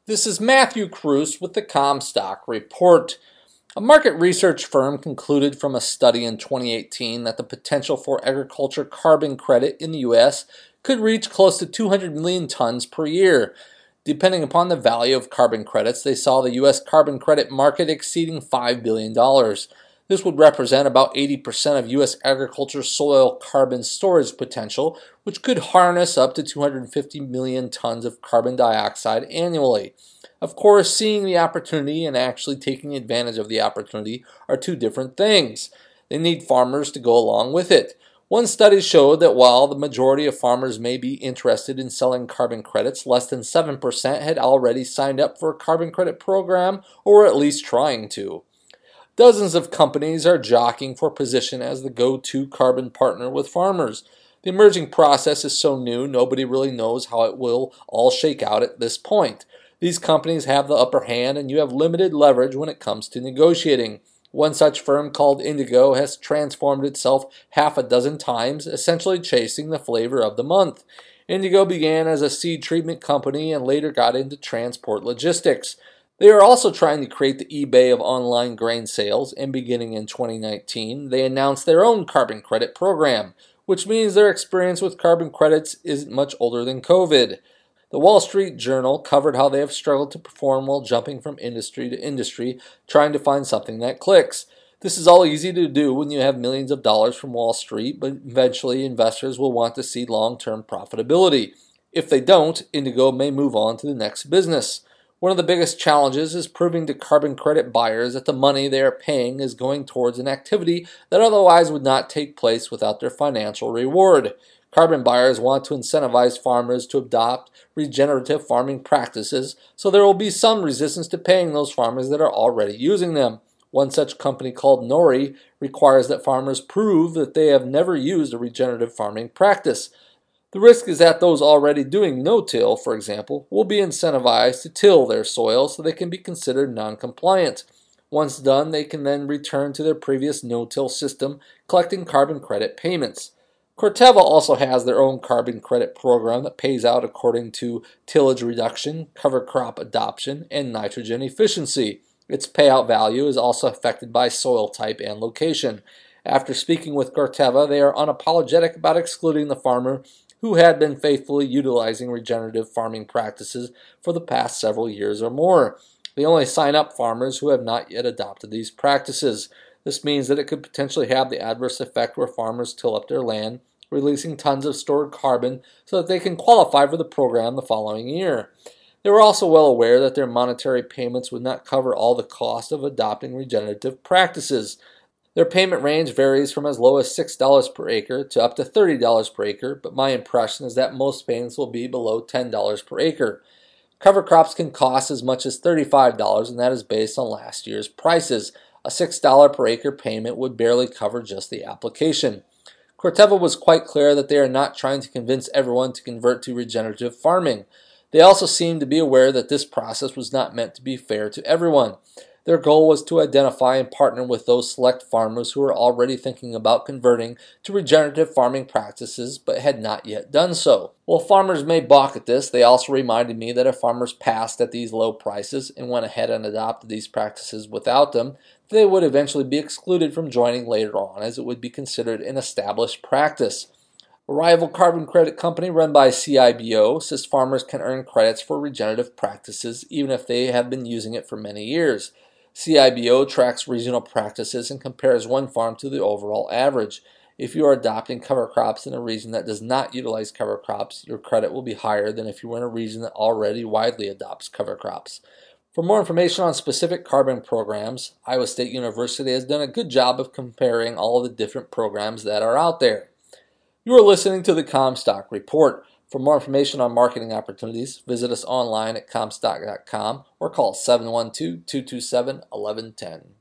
This is Matthew Cruz with the Comstock Report. A market research firm concluded from a study in 2018 that the potential for agriculture carbon credit in the U.S. could reach close to 200 million tons per year. Depending upon the value of carbon credits, they saw the U.S. carbon credit market exceeding $5 billion. This would represent about 80% of U.S. agriculture soil carbon storage potential, which could harness up to 250 million tons of carbon dioxide annually. Of course, seeing the opportunity and actually taking advantage of the opportunity are two different things. They need farmers to go along with it. One study showed that while the majority of farmers may be interested in selling carbon credits, less than 7% had already signed up for a carbon credit program or were at least trying to. Dozens of companies are jockeying for position as the go-to carbon partner with farmers. The emerging process is so new, nobody really knows how it will all shake out at this point. These companies have the upper hand, and you have limited leverage when it comes to negotiating. One such firm called Indigo has transformed itself half a dozen times, essentially chasing the flavor of the month. Indigo began as a seed treatment company and later got into transport logistics. They are also trying to create the eBay of online grain sales, and beginning in 2019, they announced their own carbon credit program, which means their experience with carbon credits isn't much older than COVID. The Wall Street Journal covered how they have struggled to perform while jumping from industry to industry, trying to find something that clicks. This is all easy to do when you have millions of dollars from Wall Street, but eventually investors will want to see long-term profitability. If they don't, Indigo may move on to the next business. One of the biggest challenges is proving to carbon credit buyers that the money they are paying is going towards an activity that otherwise would not take place without their financial reward. Carbon buyers want to incentivize farmers to adopt regenerative farming practices, so there will be some resistance to paying those farmers that are already using them. One such company called Nori requires that farmers prove that they have never used a regenerative farming practice. The risk is that those already doing no-till, for example, will be incentivized to till their soil so they can be considered non-compliant. Once done, they can then return to their previous no-till system, collecting carbon credit payments. Corteva also has their own carbon credit program that pays out according to tillage reduction, cover crop adoption, and nitrogen efficiency. Its payout value is also affected by soil type and location. After speaking with Corteva, they are unapologetic about excluding the farmer who had been faithfully utilizing regenerative farming practices for the past several years or more. They only sign up farmers who have not yet adopted these practices. This means that it could potentially have the adverse effect where farmers till up their land, releasing tons of stored carbon so that they can qualify for the program the following year. They were also well aware that their monetary payments would not cover all the cost of adopting regenerative practices. Their payment range varies from as low as $6 per acre to up to $30 per acre, but my impression is that most payments will be below $10 per acre. Cover crops can cost as much as $35, and that is based on last year's prices. A $6 per acre payment would barely cover just the application. Corteva was quite clear that they are not trying to convince everyone to convert to regenerative farming. They also seemed to be aware that this process was not meant to be fair to everyone. Their goal was to identify and partner with those select farmers who were already thinking about converting to regenerative farming practices but had not yet done so. While farmers may balk at this, they also reminded me that if farmers passed at these low prices and went ahead and adopted these practices without them, they would eventually be excluded from joining later on, as it would be considered an established practice. A rival carbon credit company run by CIBO says farmers can earn credits for regenerative practices even if they have been using it for many years. CIBO tracks regional practices and compares one farm to the overall average. If you are adopting cover crops in a region that does not utilize cover crops, your credit will be higher than if you were in a region that already widely adopts cover crops. For more information on specific carbon programs, Iowa State University has done a good job of comparing all of the different programs that are out there. You are listening to the Comstock Report. For more information on marketing opportunities, visit us online at comstock.com or call 712-227-1110.